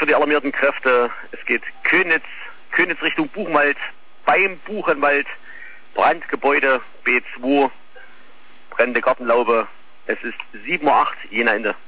für die alarmierten Kräfte. Es geht Köniz Richtung Buchenwald, beim Buchenwald, Brandgebäude B2, brennende Gartenlaube. Es ist 7:08 Uhr, Jena Ende.